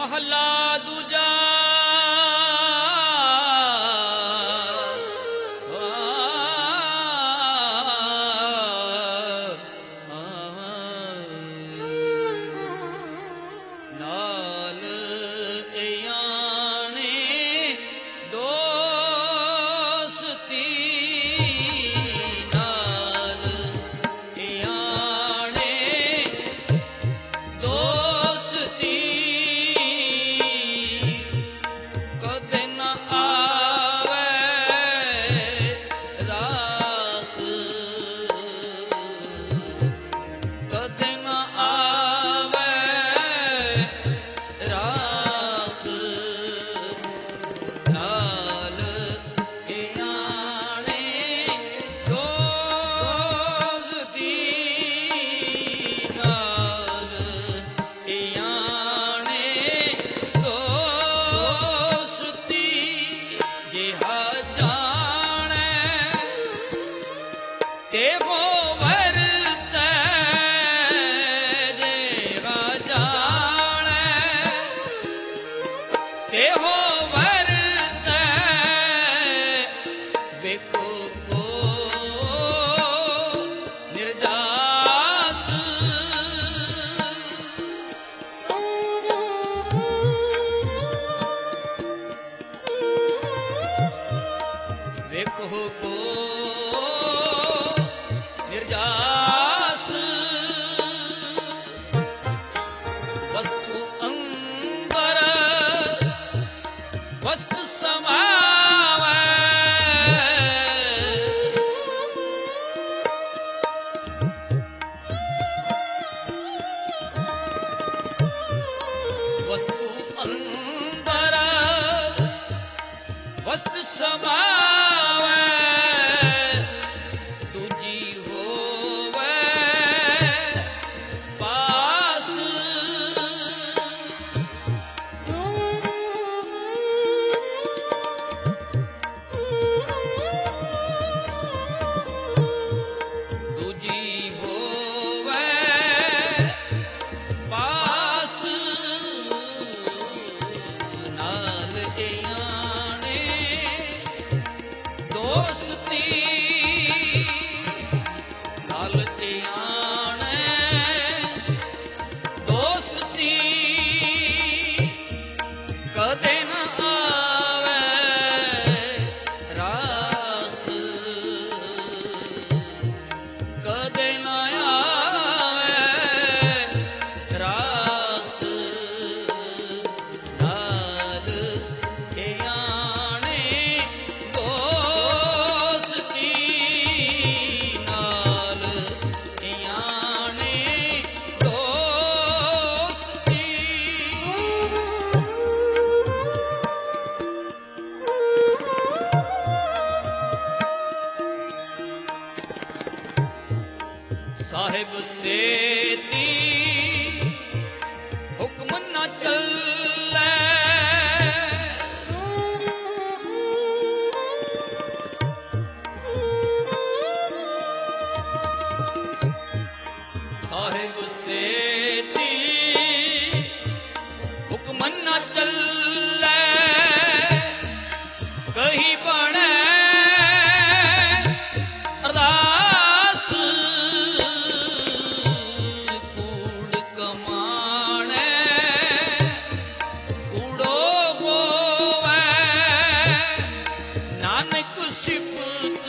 महला दूजा नाल याने दोस्ती नाल याने दोस्ती कदे न आवे रास कदे न आवे रास नाल याने दोस्ती नाल याने दोस्ती जिहा जाने तेहो वरतै जिहा जाने तेहो वरतै वेखो को निर्दास वेखो को निर्जास वस्तु अंबर वस्तु समावै वस्तु अंबर वस्तु समावै दूजी होवै पास दूजी होवै पास नाल याने दोस्ती नाल याने दोस्ती कदे न आवे रास कदे न आवे रास नाल याने दोस्ती नाल याने दोस्ती साहिब सेती हुक्म न चलै साहिब सेती हुक्म न चलै कही बने अरदास कूड़ कमाणे कूड़ो गोवै नानक सिफत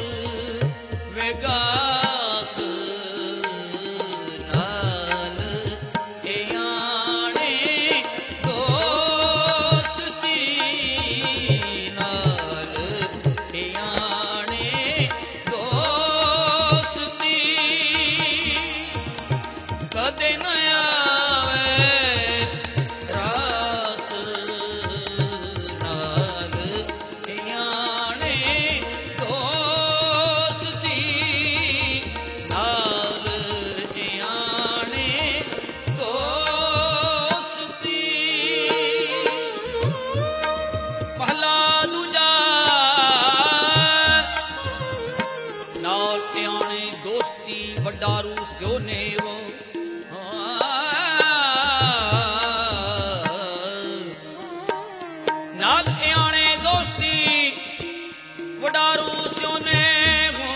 वेगास नाल याने दोस्ती नाल याने दोस्ती कदे न आवे रास नाल याने दोस्ती नाल याने दोस्ती महला दूजा नाल याने दोस्ती वडारू स्यो नेव ਵਡਾਰੂ ਸਿਉਨੇ ਹੋ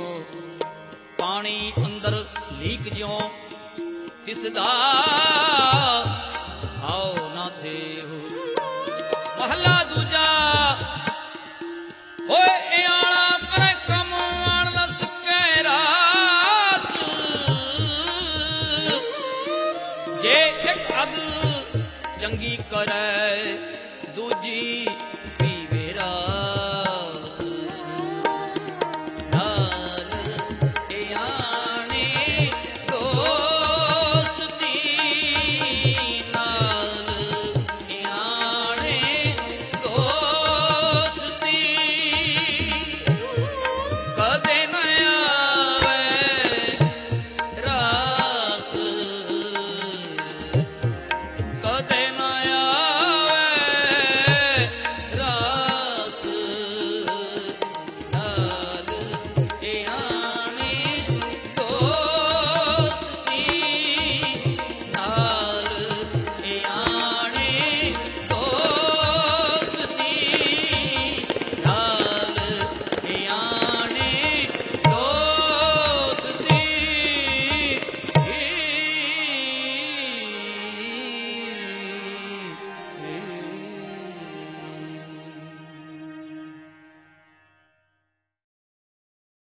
ਪਾਣੀ ਅੰਦਰ ਲੀਕ ਜਿਉ ਤਿਸ ਦਾ